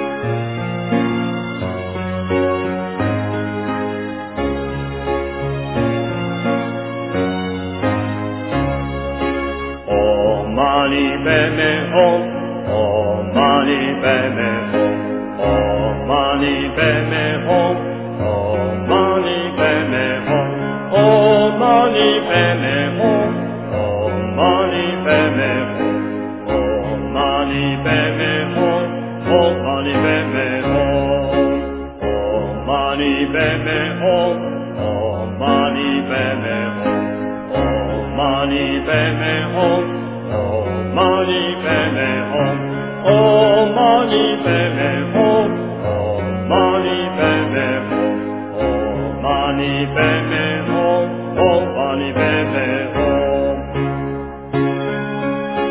mani padme hum, Om mani padme hum, Om mani padme hum, Om mani padme hum, Om mani padme hum, Om mani padme hum, Om mani padme hum, Om mani padme hum, Om mani padme hum, Om mani padme hum, Om mani padme hum, Om mani padme hum, Om mani padme hum, Om mani padme hum, Om mani padme hum, Om mani padme hum.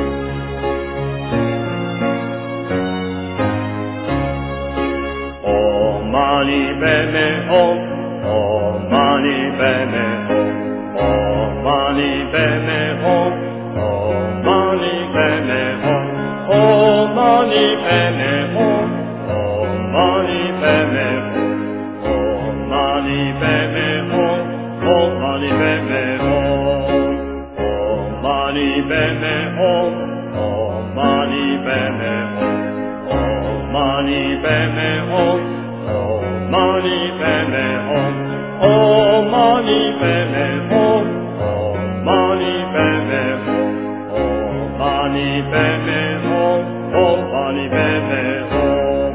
O mani padme hum, Om mani padme hum, Om mani padme hum, Om mani padme hum, Om mani padme hum, Om mani padme hum, Om mani padme hum, Om mani padme hum, Om mani padme hum, Om mani padme hum, Om mani padme hum, Om mani padme hum, Om mani padme hum, Om mani padme hum, Om mani padme hum, Om mani padme hum.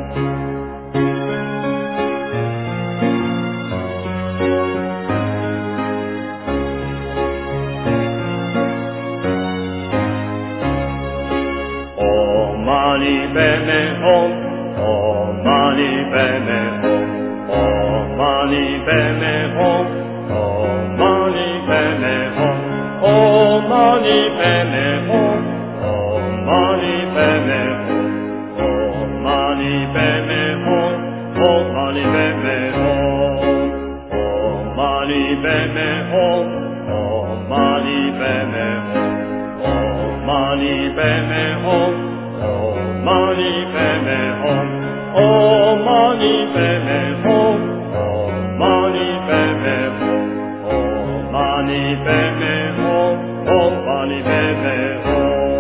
Bene Om, Om Mani Bene Om, Om Mani Bene Om, Om Mani Bene Om, Om Mani Bene Om, Om Mani Bene Om, Om Mani Bene Om, Om Mani Bene Om, Om Mani Bene Om, Om Mani Bene Om, Om Mani Bene Om, Om Mani Bene Om, Om Mani Bene Om, Om Mani Bene Om, Om Mani Bene Om, Om Mani Bene Om.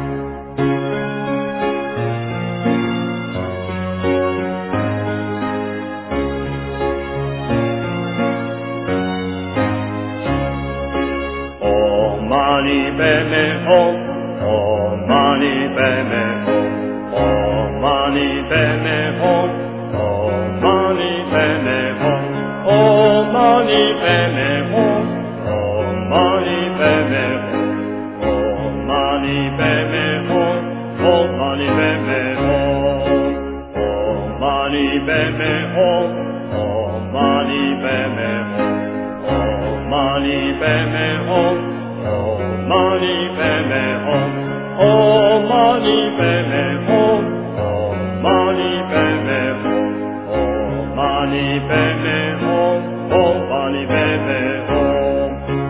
Om Mani Bene Om, Om Mani Bene Om, Om Mani Bene Om, Om Mani Bene Om, Om Mani Bene Om, Om Mani Bene Om, Om Mani Bene Om, Om Mani Bene Om, Om Mani Bene Om, Om Mani Bene Om, Om Mani Bene Om, Om Mani Bene Om, Om Mani Bene Om, Om Mani Bene Om, Om Mani Bene Om, Om Mani Bene Om.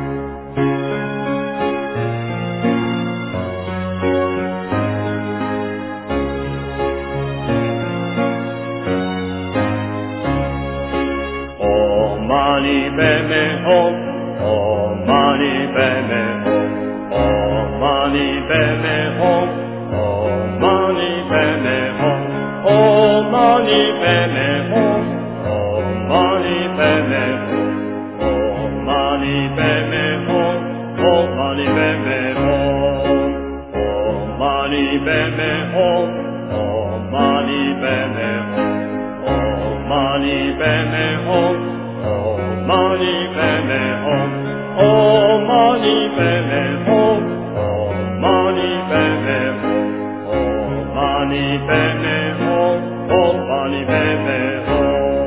Om Mani Bene Om, Om Mani Bene Om, Om Mani Bene Om, Om Mani Bene Om, Om Mani Bene Om, Om Mani Bene Om, Om Mani Bene Om, Om Mani Bene Om, Om Mani Bene Om, Om Mani Bene Om, Om Mani Bene Om, Om Mani Bene Om, Om Mani Bene Om, Om Mani Bene Om, Om Mani Bene Om, Om Mani Bene Om.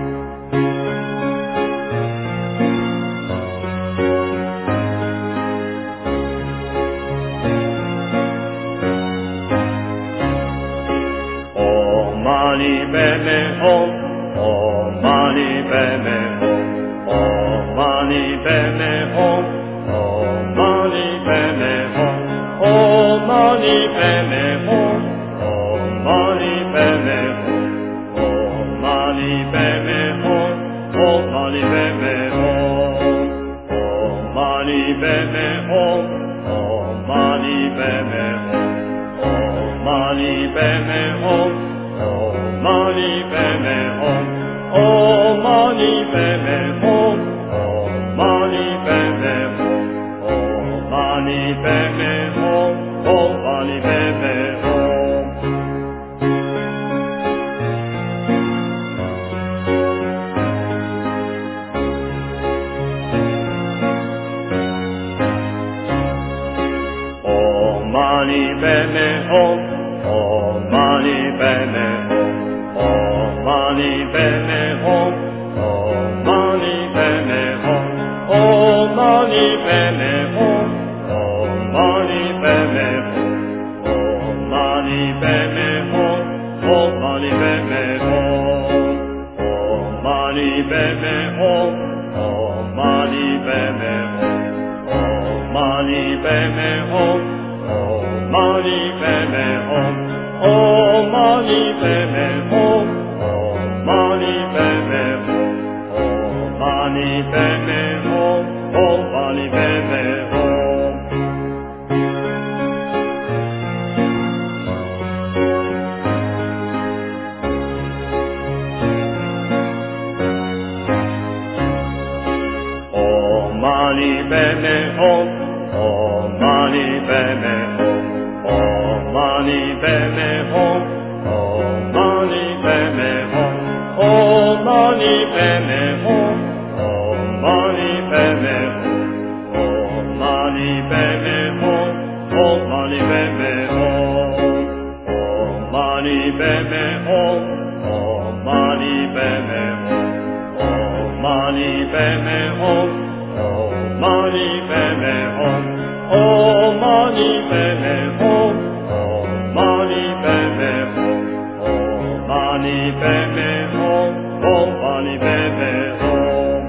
Om Mani Bene Om, Om Mani Bene Om, Om Mani Bene Om, Om Mani Bene Om, Om Mani Bene Om, Om Mani Bene Om, Om Mani Bene Om, Om Mani Bene Om, Om Mani Bene Om, Om Mani Bene Om, Om Mani Bene Om, Om Mani Bene Om, Om Mani Bene Om, Om Mani Bene Om, Om Mani Bene Om, Om Mani Bene Om. Om Mani Bene Om, Om Mani Bene Om, Om Mani Bene Om, Om Mani Bene Om, Om Mani Bene Om, Om Mani Bene Om, Om Mani Bene Om, Om Mani Bene Om, Om Mani Bene Om, Om Mani Bene Om, Om Mani Bene Om, Om Mani Bene Om, Om Mani Bene Om, Om Mani Bene Om, Om Mani Bene Om, Om Mani Bene Om. Om Mani Bene Om, Om Mani Bene Om, Om Mani Bene Om, Om Mani Bene Om, Om Mani Bene Om, Om Mani Bene Om, Om Mani Bene Om, Om Mani Bene Om, Om hum, Om Mani Padme Hum, Om Mani Padme Hum, Om Mani Padme Hum, Om Mani Padme Hum, Om Mani Padme Hum.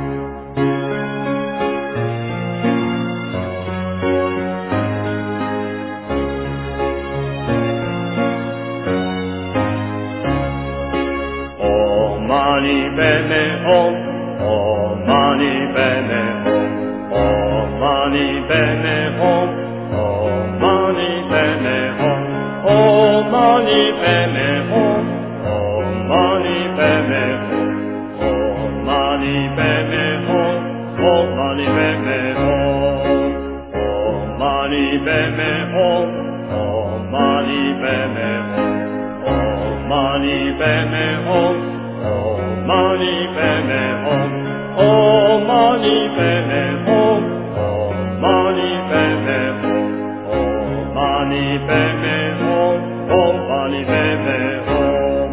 Om Mani Padme Hum, Om Mani Padme Hum, Om Mani Padme Hum, Om Mani Padme Hum, Om Mani Padme Hum, Om Mani Padme Hum, Om Mani Padme Hum, Om Mani Padme Hum, Om Mani Padme Hum, Om Mani Padme Hum, Om Mani Padme Hum, Om Mani Padme Hum, Om Mani Padme Hum, Om Mani Padme Hum, Om Mani Padme Hum, Om Mani Padme Hum.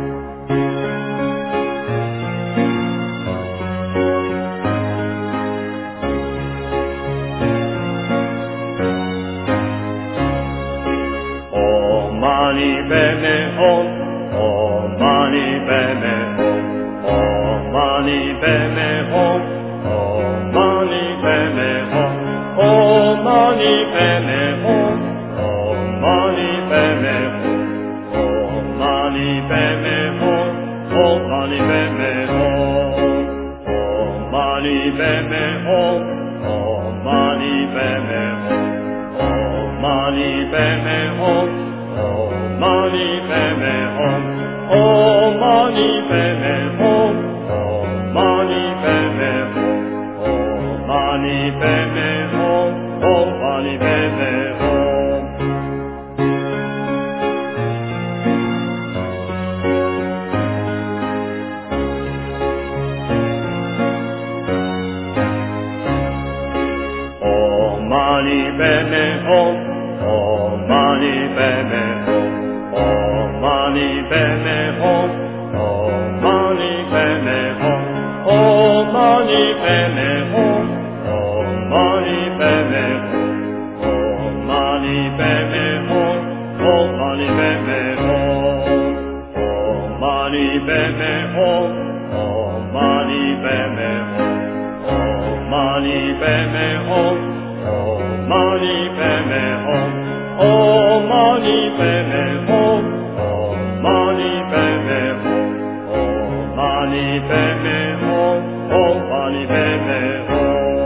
Om Mani Padme Hum, Om Mani Padme Hum, Om Mani Padme Hum, Om Mani Padme Hum, Om Mani Padme Hum, Om Mani Padme Hum, Om Mani Padme Hum, Om Mani Padme Hum, Om Mani Padme Hum, Om Mani Padme Hum, Om Mani Padme Hum, Om Mani Padme Hum, Om Mani Padme Hum, Om Mani Padme Hum, Om Mani Padme Hum, Om Mani Padme Hum. Om Mani Padme Hum, Om Mani Padme Hum, Om Mani Padme Hum, Om Mani Padme Hum, Om Mani Padme Hum, Om Mani Padme Hum, Om Mani Padme Hum, Om Mani Padme Hum, Om Mani Padme Hum, Om Mani Padme Hum, Om Mani Padme Hum, Om Mani Padme Hum, Om Mani Padme Hum, Om Mani Padme Hum, Om Mani Padme Hum, Om Mani Padme Hum.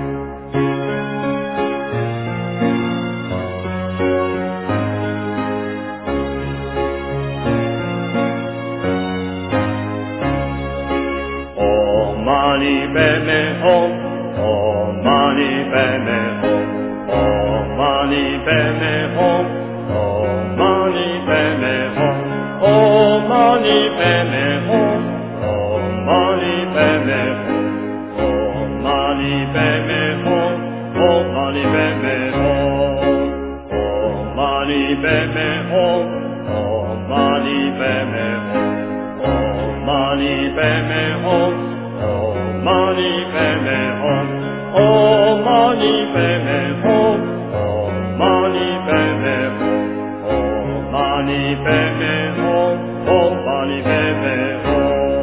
Om Mani Padme Hum, Om Mani Padme Hum, Om Mani Padme Hum, Om Mani Padme Hum, Om Mani Padme Hum, Om Mani Padme Hum, Om Mani Padme Hum, Om Mani Padme Hum, Om Mani Padme Hum, Om Mani Padme Hum, Om Mani Padme Hum, Om Mani Padme Hum, Om Mani Padme Hum, Om Mani Padme Hum, Om Mani Padme Hum, Om Mani Padme Hum.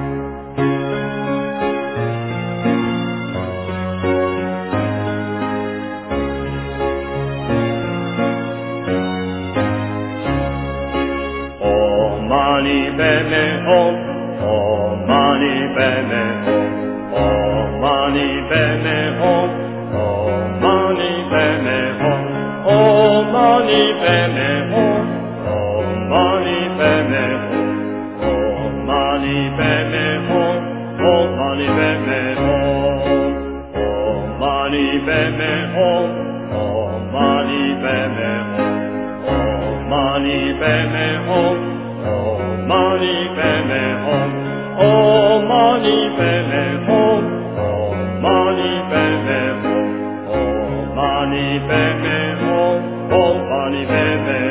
Om Mani Padme Hum, Om Mani Padme Hum, Om Mani Padme Hum, Om Mani Padme Hum, Om Mani Padme Hum, Om Mani Padme Hum, Om Mani Padme Hum, Om Mani Padme Hum, Om Mani Padme Hum, Om Mani Padme Hum, Om Mani Padme Hum, Om Mani Padme Hum, Om Mani Padme Hum, Om Mani Padme Hum, Om Mani Padme Hum, Om Mani Padme